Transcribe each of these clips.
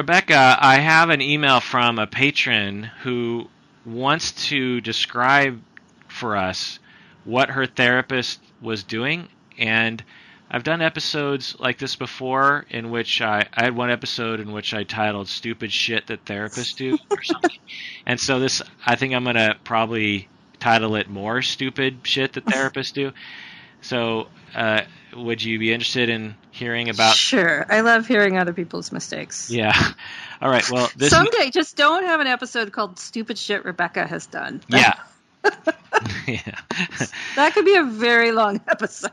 Rebecca, I have an email from a patron who wants to describe for us what her therapist was doing. And I've done episodes like this before in which I had one episode in which I titled Stupid Shit That Therapists Do or something. And so this, I think I'm going to probably title it More Stupid Shit That Therapists Do. So would you be interested in hearing about... Sure. I love hearing other people's mistakes. Yeah. All right. Well, someday just don't have an episode called Stupid Shit Rebecca Has Done. Yeah. Yeah. That could be a very long episode.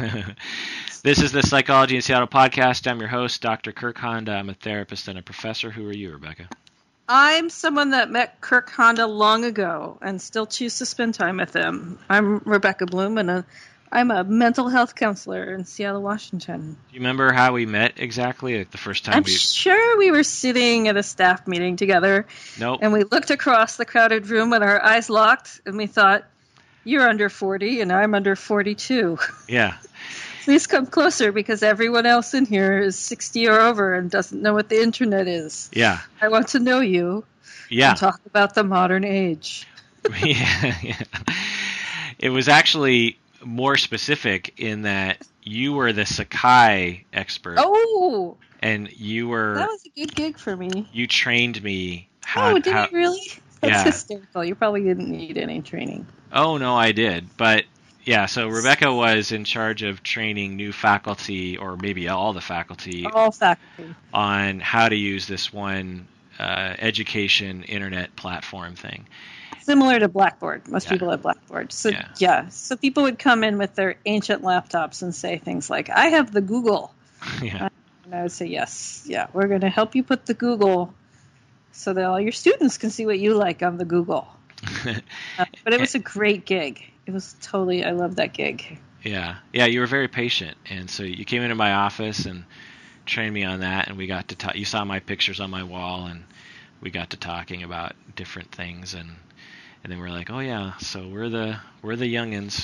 This is the Psychology in Seattle podcast. I'm your host, Dr. Kirk Honda. I'm a therapist and a professor. Who are you, Rebecca? I'm someone that met Kirk Honda long ago and still choose to spend time with him. I'm Rebecca Bloom, and I'm a mental health counselor in Seattle, Washington. Do you remember how we met exactly? Like the first time I'm sure we were sitting at a staff meeting together. Nope. And we looked across the crowded room and our eyes locked, and we thought, you're under 40 and I'm under 42. Yeah. Please come closer because everyone else in here is 60 or over and doesn't know what the internet is. Yeah. I want to know you. Yeah. And talk about the modern age. Yeah. It was actually more specific in that you were the Sakai expert. Oh! And you were... That was a good gig for me. You trained me how... Oh, did you really? That's yeah. hysterical. You probably didn't need any training. Oh, no, I did. But, yeah, so Rebecca was in charge of training new faculty, or maybe all the faculty, on how to use this one education internet platform thing. Similar to Blackboard. Most people have Blackboard. So, so people would come in with their ancient laptops and say things like, I have the Google. Yeah. And I would say, yes, we're going to help you put the Google so that all your students can see what you like on the Google. But it was a great gig. It was totally, I loved that gig. Yeah. Yeah, you were very patient. And so you came into my office and trained me on that, and we got to talk. You saw my pictures on my wall, and we got to talking about different things, and then we're like, oh yeah, so we're the youngins.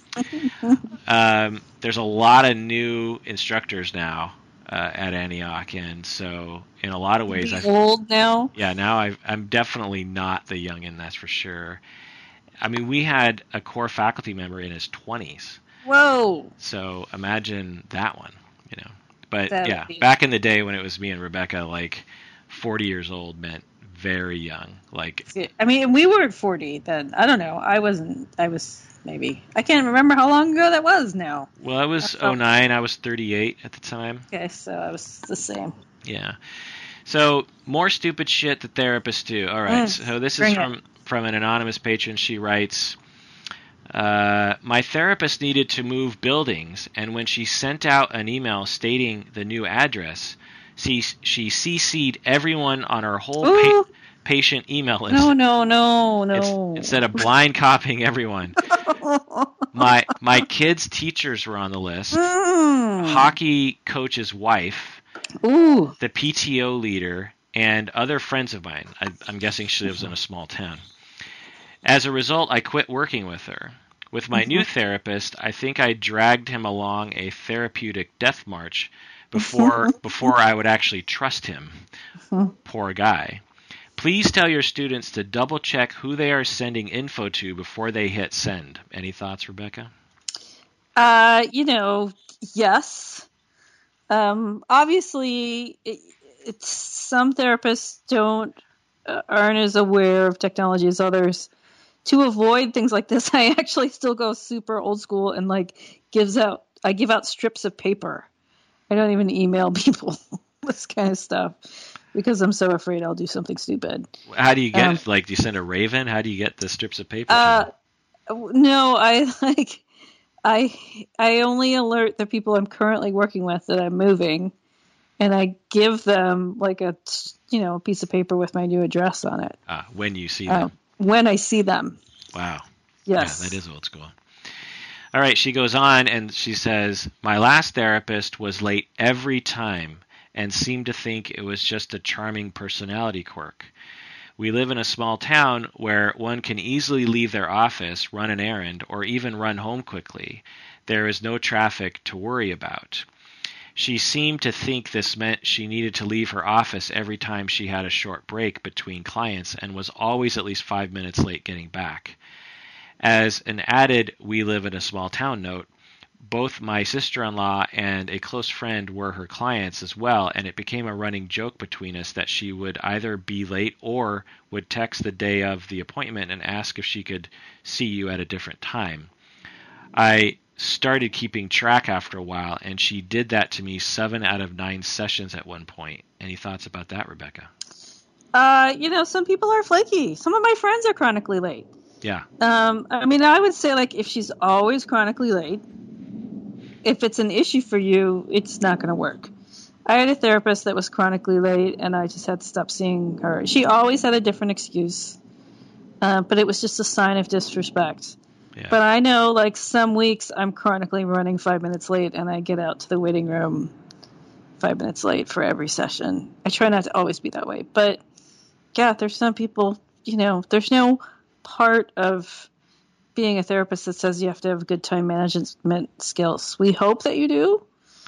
There's a lot of new instructors now at Antioch, and so in a lot of ways, I'm old now. Yeah, now I'm definitely not the youngin, that's for sure. I mean, we had a core faculty member in his 20s. Whoa! So imagine that one, you know. But back in the day when it was me and Rebecca, like 40 years old meant very young. Like, I mean, we were 40 then. I don't know. I was maybe. I can't remember how long ago that was now. Well, it was 2009. I was 38 at the time. Okay, so I was the same. Yeah. So more stupid shit that therapists do. All right. So this is from an anonymous patron. She writes, my therapist needed to move buildings, and when she sent out an email stating the new address, she CC'd everyone on her whole patient email list. No. Instead of blind copying everyone. My kids' teachers were on the list. Hockey coach's wife. The PTO leader, and other friends of mine. I'm guessing she lives in a small town. As a result, I quit working with her. With my new therapist, I think I dragged him along a therapeutic death march before I would actually trust him. Poor guy. Please tell your students to double check who they are sending info to before they hit send. Any thoughts, Rebecca? Yes. Obviously, some therapists aren't as aware of technology as others. To avoid things like this, I actually still go super old school and I give out strips of paper. I don't even email people this kind of stuff because I'm so afraid I'll do something stupid. How do you get do you send a Raven? How do you get the strips of paper? No, I only alert the people I'm currently working with that I'm moving, and I give them like a piece of paper with my new address on it. When you see them. When I see them. Wow. Yes. Yeah, that is old school. All right, she goes on and she says, my last therapist was late every time and seemed to think it was just a charming personality quirk. We live in a small town where one can easily leave their office, run an errand, or even run home quickly. There is no traffic to worry about. She seemed to think this meant she needed to leave her office every time she had a short break between clients and was always at least 5 minutes late getting back. As an added "we live in a small town" note, both my sister-in-law and a close friend were her clients as well, and it became a running joke between us that she would either be late or would text the day of the appointment and ask if she could see you at a different time. I started keeping track after a while, and she did that to me 7 out of 9 sessions at one point. Any thoughts about that, Rebecca? Some people are flaky. Some of my friends are chronically late. Yeah. I would say, like, if she's always chronically late, if it's an issue for you, it's not going to work. I had a therapist that was chronically late, and I just had to stop seeing her. She always had a different excuse, but it was just a sign of disrespect. Yeah. But I know, like, some weeks I'm chronically running 5 minutes late, and I get out to the waiting room 5 minutes late for every session. I try not to always be that way. But, yeah, there's some people, there's no part of being a therapist that says you have to have good time management skills. We hope that you do,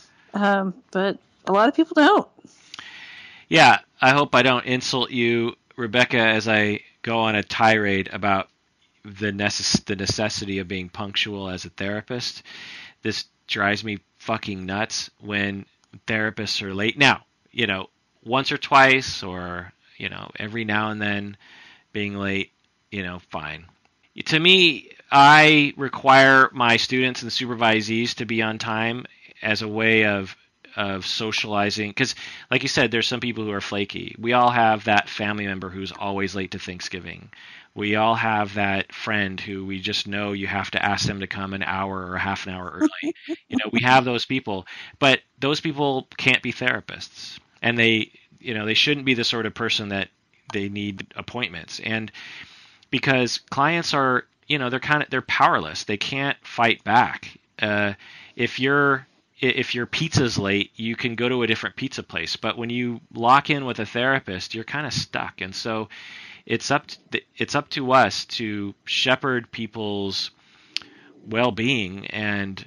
but a lot of people don't. Yeah, I hope I don't insult you, Rebecca, as I go on a tirade about the necessity of being punctual as a therapist. This drives me fucking nuts when therapists are late. Now, once or twice or, every now and then being late, fine. To me, I require my students and supervisees to be on time as a way of socializing. Because, like you said, there's some people who are flaky. We all have that family member who's always late to Thanksgiving. We all have that friend who we just know you have to ask them to come an hour or half an hour early. We have those people. But those people can't be therapists. And they shouldn't be the sort of person that they need appointments. And because clients are, they're powerless. They can't fight back. If your pizza's late, you can go to a different pizza place. But when you lock in with a therapist, you're kind of stuck. And so it's up to us to shepherd people's well-being and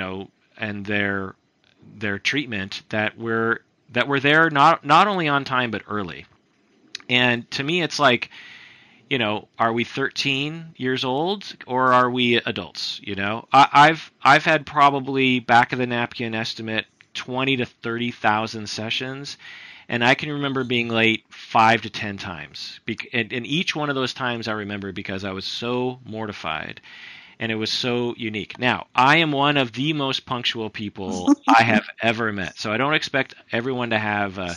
their treatment, that we're there not only on time but early. And to me, it's like, are we 13 years old or are we adults? I've had probably back of the napkin estimate 20 to 30,000 sessions, and I can remember being late 5 to 10 times. And each one of those times I remember because I was so mortified, and it was so unique. Now, I am one of the most punctual people I have ever met, so I don't expect everyone to have a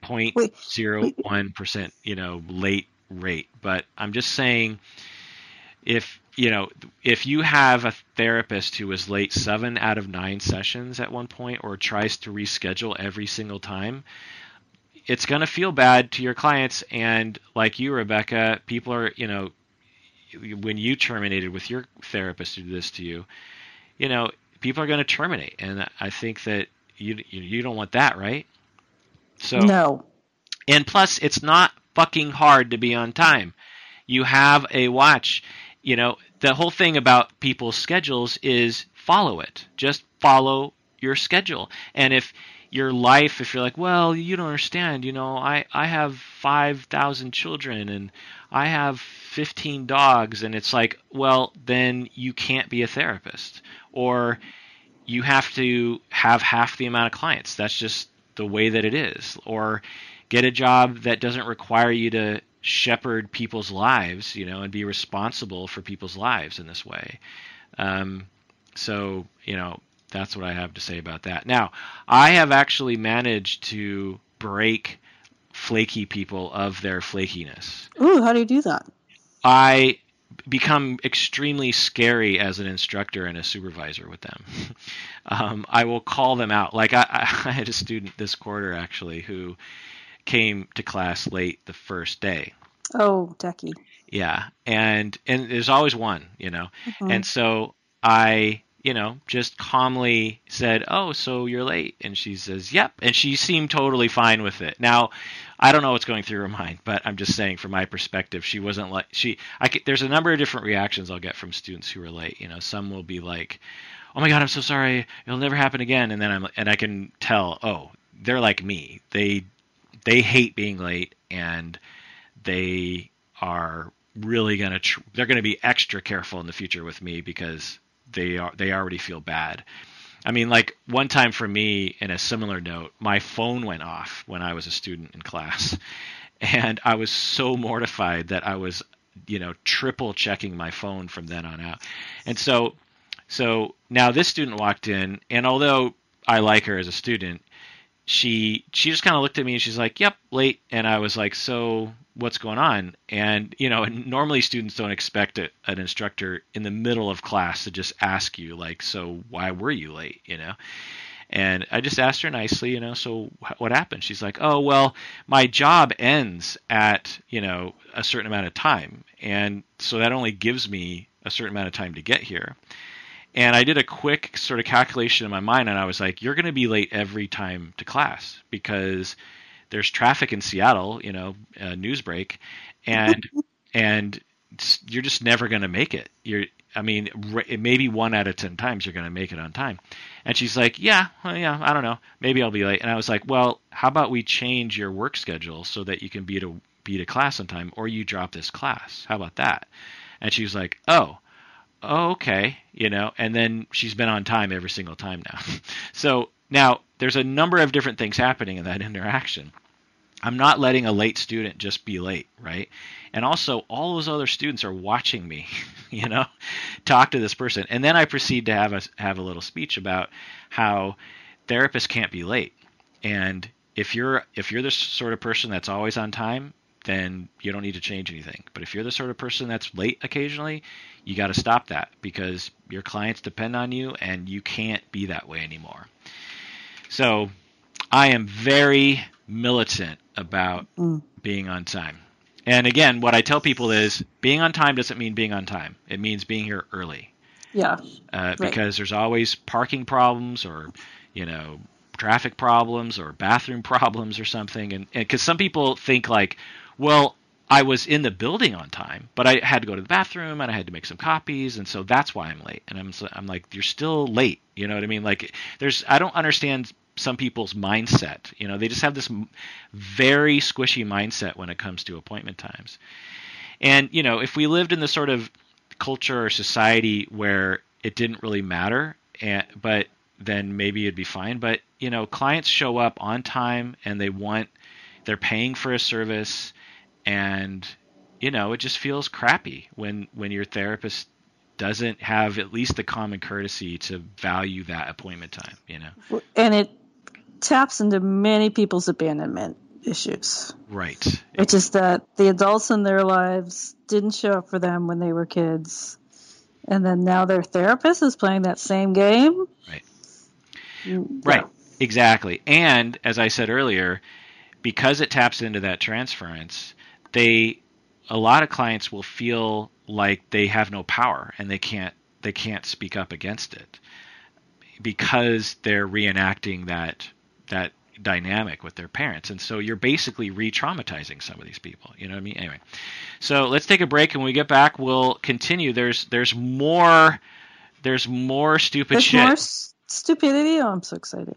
0.01%, late rate, but I'm just saying, if you have a therapist who is late 7 out of 9 sessions at one point or tries to reschedule every single time, it's going to feel bad to your clients. And like you, Rebecca, people are, when you terminated with your therapist who did this to you, people are going to terminate, and I think that you don't want that, right? So no. And plus, it's not fucking hard to be on time. You have a watch. The whole thing about people's schedules is follow it. Just follow your schedule. And if you're like, well, you don't understand, I have 5,000 children and I have 15 dogs, and it's like, well, then you can't be a therapist. Or you have to have half the amount of clients. That's just the way that it is. Or get a job that doesn't require you to shepherd people's lives, and be responsible for people's lives in this way. So, that's what I have to say about that. Now, I have actually managed to break flaky people of their flakiness. Ooh, how do you do that? I become extremely scary as an instructor and a supervisor with them. I will call them out. Like I had a student this quarter actually who came to class late the first day. Oh, techie. Yeah, and there's always one, Mm-hmm. And so I just calmly said, "Oh, so you're late?" And she says, "Yep." And she seemed totally fine with it. Now, I don't know what's going through her mind, but I'm just saying from my perspective, she wasn't like there's a number of different reactions I'll get from students who are late. Some will be like, "Oh my God, I'm so sorry. It'll never happen again." And then I can tell, oh, they're like me. They hate being late, and they are really they're going to be extra careful in the future with me because they already feel bad. I mean, like one time for me, in a similar note, my phone went off when I was a student in class, and I was so mortified that I was, triple checking my phone from then on out. And so now this student walked in, and although I like her as a student, she just kind of looked at me and she's like, "Yep, late." And I was like, "So what's going on?" And normally students don't expect an instructor in the middle of class to just ask you like, "So why were you late?" And I just asked her nicely, "So what happened?" She's like, "Oh, well, my job ends at a certain amount of time, and so that only gives me a certain amount of time to get here." And I did a quick sort of calculation in my mind, and I was like, "You're going to be late every time to class because there's traffic in Seattle, news break, and you're just never going to make it. Maybe 1 out of 10 times you're going to make it on time." And she's like, "Yeah, I don't know. Maybe I'll be late." And I was like, "Well, how about we change your work schedule so that you can be to class on time, or you drop this class? How about that?" And she was like, "Oh, okay," and then she's been on time every single time now. So now there's a number of different things happening in that interaction. I'm not letting a late student just be late, right? And also all those other students are watching me, talk to this person. And then I proceed to have a little speech about how therapists can't be late. And if you're the sort of person that's always on time, then you don't need to change anything. But if you're the sort of person that's late occasionally, you got to stop that because your clients depend on you and you can't be that way anymore. So I am very militant about being on time. And again, what I tell people is being on time doesn't mean being on time. It means being here early. Yeah. Because there's always parking problems or, traffic problems or bathroom problems or something. And because some people think like, well, I was in the building on time, but I had to go to the bathroom and I had to make some copies, and so that's why I'm late. And I'm like, you're still late. You know what I mean? Like, I don't understand some people's mindset. They just have this very squishy mindset when it comes to appointment times. And if we lived in the sort of culture or society where it didn't really matter, but then maybe it'd be fine. But clients show up on time and they're paying for a service. And, it just feels crappy when your therapist doesn't have at least the common courtesy to value that appointment time, And it taps into many people's abandonment issues. Right. Which is that the adults in their lives didn't show up for them when they were kids. And then now their therapist is playing that same game. Right. Yeah. Right. Exactly. And as I said earlier, because it taps into that transference, a lot of clients will feel like they have no power and they can't speak up against it because they're reenacting that dynamic with their parents. And so you're basically re-traumatizing some of these people. You know what I mean? Anyway, so let's take a break, and when we get back, we'll continue. There's more stupid shit. More stupidity. Oh, I'm so excited.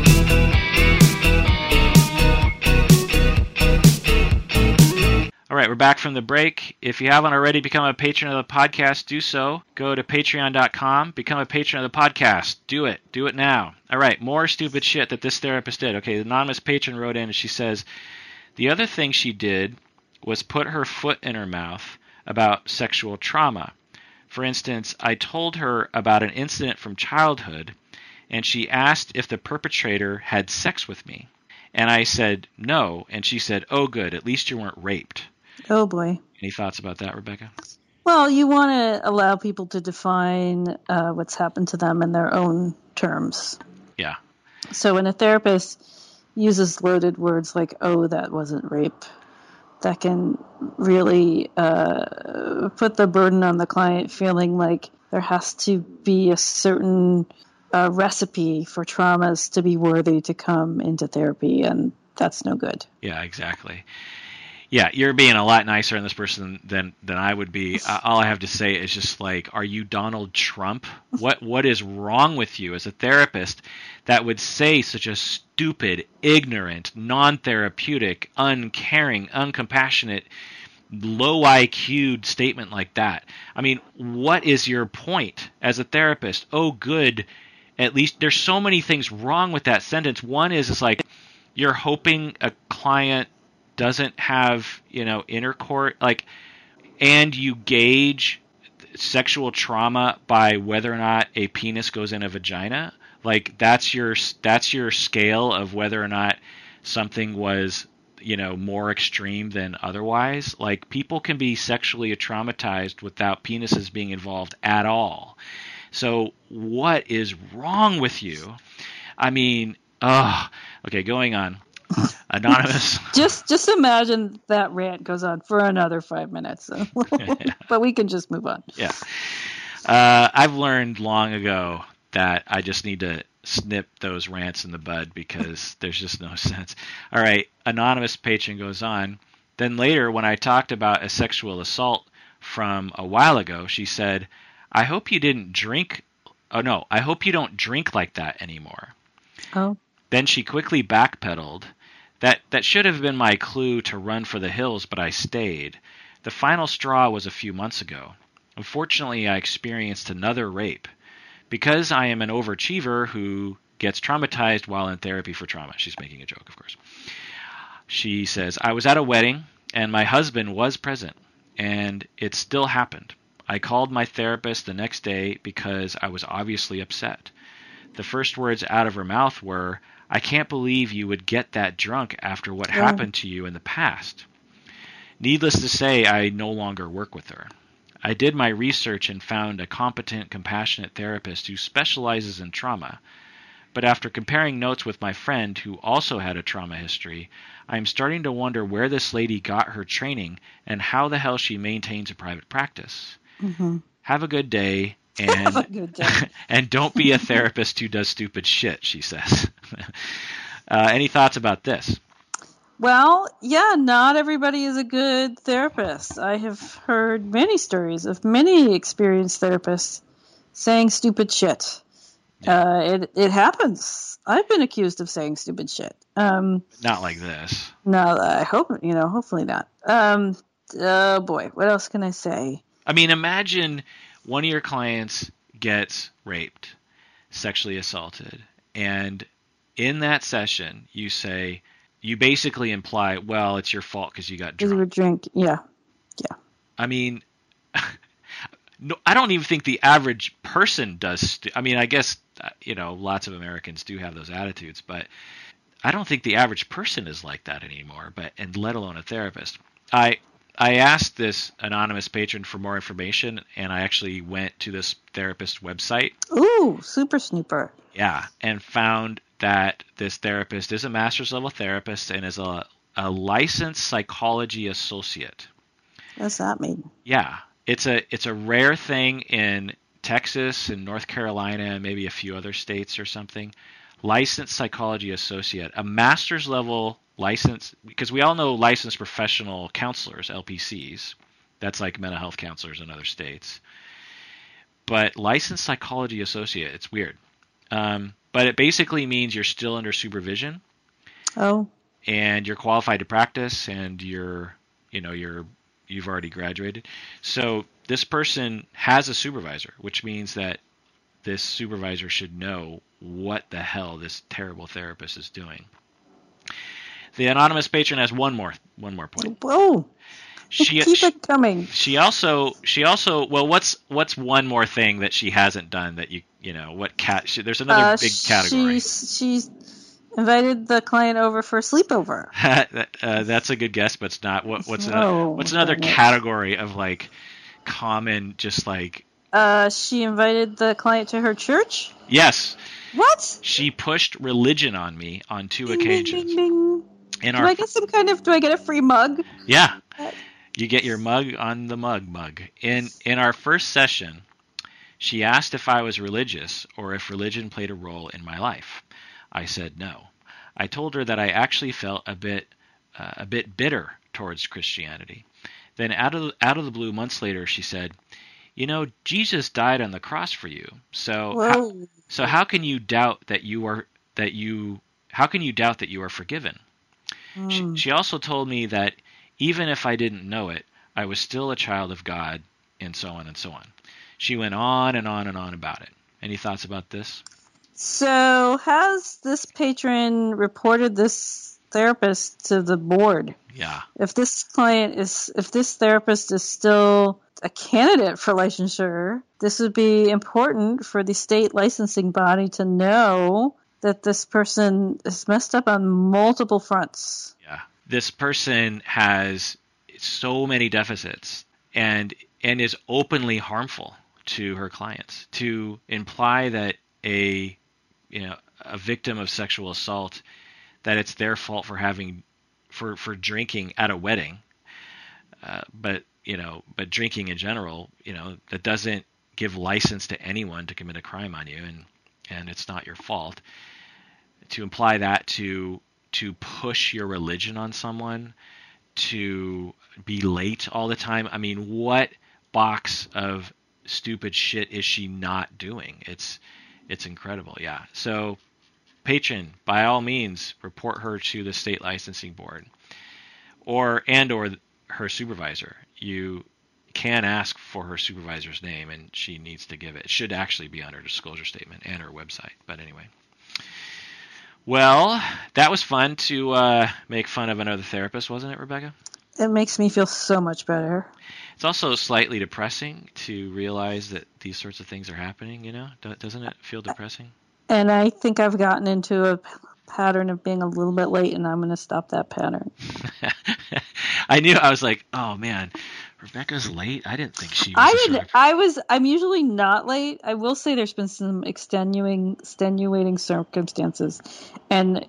All right, we're back from the break. If you haven't already become a patron of the podcast, do so. Go to patreon.com, become a patron of the podcast. Do it. Do it now. All right, more stupid shit that this therapist did. Okay, the anonymous patron wrote in and she says, the other thing she did was put her foot in her mouth about sexual trauma. For instance, I told her about an incident from childhood, and she asked if the perpetrator had sex with me. And I said no, and she said, "Oh, good, at least you weren't raped." Oh, boy. Any thoughts about that, Rebecca? Well, you want to allow people to define what's happened to them in their own terms. Yeah. So when a therapist uses loaded words like, "oh, that wasn't rape," that can really put the burden on the client feeling like there has to be a certain recipe for traumas to be worthy to come into therapy, and that's no good. Yeah, exactly. Yeah, you're being a lot nicer on this person than I would be. All I have to say is just like, are you Donald Trump? What is wrong with you as a therapist that would say such a stupid, ignorant, non-therapeutic, uncaring, uncompassionate, low IQ'd statement like that? I mean, what is your point as a therapist? Oh, good. At least there's so many things wrong with that sentence. One is it's like you're hoping a client doesn't have, intercourse, and you gauge sexual trauma by whether or not a penis goes in a vagina. Like that's your scale of whether or not something was, more extreme than otherwise. Like people can be sexually traumatized without penises being involved at all. So what is wrong with you? I mean, okay, going on. Anonymous. Just imagine that rant goes on for another 5 minutes, but we can just move on. Yeah, I've learned long ago that I just need to snip those rants in the bud because there's just no sense. All right, anonymous patron goes on. Then later, when I talked about a sexual assault from a while ago, she said, "I hope you didn't drink. Oh no, I hope you don't drink like that anymore." Oh. Then she quickly backpedaled. That should have been my clue to run for the hills, but I stayed. The final straw was a few months ago. Unfortunately, I experienced another rape. Because I am an overachiever who gets traumatized while in therapy for trauma. She's making a joke, of course. She says, I was at a wedding, and my husband was present, and it still happened. I called my therapist the next day because I was obviously upset. The first words out of her mouth were, I can't believe you would get that drunk after what happened to you in the past. Needless to say, I no longer work with her. I did my research and found a competent, compassionate therapist who specializes in trauma. But after comparing notes with my friend who also had a trauma history, I am starting to wonder where this lady got her training and how the hell she maintains a private practice. Mm-hmm. Have a good day. And don't be a therapist who does stupid shit, she says. Any thoughts about this? Well, yeah, not everybody is a good therapist. I have heard many stories of many experienced therapists saying stupid shit. Yeah. It happens. I've been accused of saying stupid shit. Not like this. No, I hope, hopefully not. Oh boy, what else can I say? I mean, imagine one of your clients gets raped, sexually assaulted, and in that session you basically imply, well, it's your fault because you got drunk. You were drunk, yeah. I mean, no, I don't even think the average person does. I mean, I guess, lots of Americans do have those attitudes, but I don't think the average person is like that anymore, and let alone a therapist. I asked this anonymous patron for more information, and I actually went to this therapist website. Ooh, super snooper. Yeah, and found that this therapist is a master's level therapist and is a licensed psychology associate. What does that mean? Yeah, it's a rare thing in Texas and North Carolina and maybe a few other states or something. Licensed psychology associate, a master's level license, because we all know licensed professional counselors, LPCs. That's like mental health counselors in other states. But licensed psychology associate, it's weird. But it basically means you're still under supervision. Oh. And you're qualified to practice, and you've already graduated. So this person has a supervisor, which means that this supervisor should know what the hell this terrible therapist is doing. The anonymous patron has one more point. Whoa. Keep it coming. She also well, what's one more thing that she hasn't done that there's another big category. She's invited the client over for a sleepover. That's a good guess, but it's not. What's another category of like common, just like? She invited the client to her church. Yes. What? She pushed religion on me on 2 occasions. Ding, ding, ding. Do I get a free mug? Yeah. You get your mug on the mug. In our first session, She asked if I was religious or if religion played a role in my life. I said no. I told her that I actually felt a bit bitter towards Christianity. Then out of the blue, months later, she said, "You know, Jesus died on the cross for you. So how can you doubt that you are forgiven?" She also told me that even if I didn't know it, I was still a child of God, and so on and so on. She went on and on and on about it. Any thoughts about this? So has this patron reported this therapist to the board? Yeah. If this therapist is still a candidate for licensure, this would be important for the state licensing body to know that this person is messed up on multiple fronts. Yeah. This person has so many deficits and is openly harmful to her clients. To imply that a victim of sexual assault, that it's their fault for drinking at a wedding, but drinking in general, that doesn't give license to anyone to commit a crime on you, and it's not your fault. To imply that to push your religion on someone, to be late all the time. I mean, what box of stupid shit is she not doing? It's incredible. Yeah. So patron, by all means, report her to the state licensing board or her supervisor. You can ask for her supervisor's name, and she needs to give it. It should actually be on her disclosure statement and her website. But anyway. Well, that was fun to make fun of another therapist, wasn't it, Rebecca? It makes me feel so much better. It's also slightly depressing to realize that these sorts of things are happening, Doesn't it feel depressing? And I think I've gotten into a pattern of being a little bit late, and I'm going to stop that pattern. I was like, oh man, Rebecca's late? I didn't think she was. I'm usually not late. I will say there's been some extenuating circumstances. And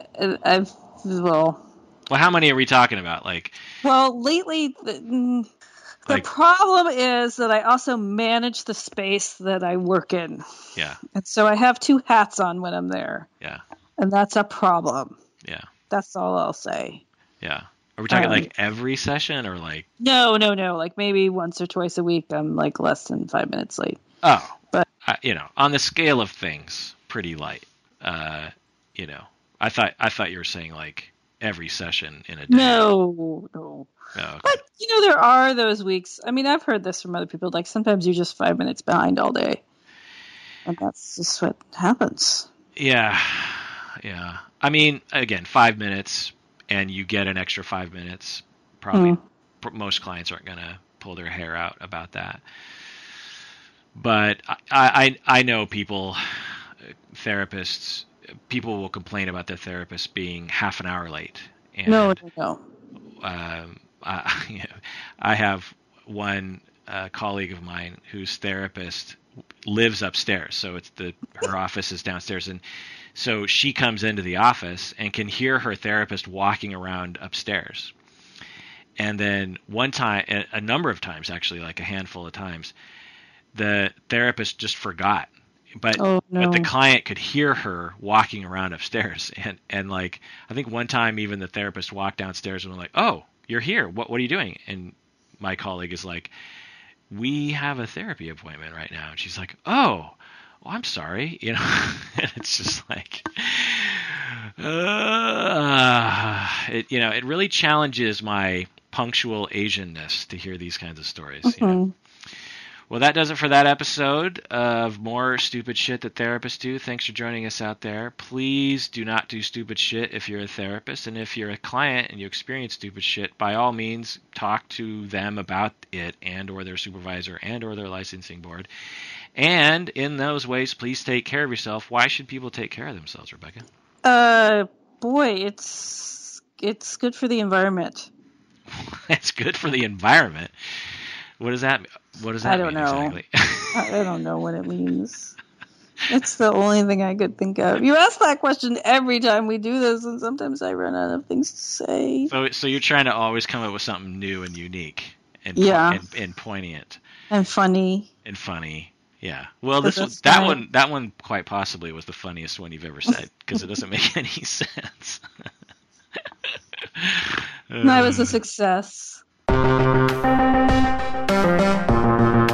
well, how many are we talking about? Lately, the problem is that I also manage the space that I work in. Yeah. And so I have two hats on when I'm there. Yeah. And that's a problem. Yeah. That's all I'll say. Yeah. Are we talking every session or No. Like maybe once or twice a week I'm less than 5 minutes late. Oh. But on the scale of things, pretty light. I thought you were saying every session in a day. No. Oh, okay. But there are those weeks. I mean, I've heard this from other people. Sometimes you're just 5 minutes behind all day, and that's just what happens. Yeah. I mean, again, 5 minutes, and you get an extra 5 minutes. Probably, most clients aren't going to pull their hair out about that. But I know therapists. People will complain about their therapist being half an hour late. And, no. I have one colleague of mine whose therapist lives upstairs, so her office is downstairs, and so she comes into the office and can hear her therapist walking around upstairs. And then one time, a number of times actually, a handful of times, the therapist just forgot. But the client could hear her walking around upstairs, and I think one time even the therapist walked downstairs and was like, "Oh, you're here. What are you doing?" And my colleague is like, "We have a therapy appointment right now." And she's like, "Oh, well, I'm sorry." And it's just it really challenges my punctual Asianness to hear these kinds of stories. Mm-hmm. Well, that does it for that episode of more stupid shit that therapists do. Thanks for joining us out there. Please do not do stupid shit if you're a therapist. And if you're a client and you experience stupid shit, by all means, talk to them about it and or their supervisor and or their licensing board. And in those ways, please take care of yourself. Why should people take care of themselves, Rebecca? Boy, it's good for the environment. It's good for the environment. What does that mean? I don't know. Exactly? I don't know what it means. It's the only thing I could think of. You ask that question every time we do this, and sometimes I run out of things to say. So you're trying to always come up with something new and unique and poignant. And funny. And funny. Yeah. Well, that one quite possibly was the funniest one you've ever said because it doesn't make any sense. That was a success.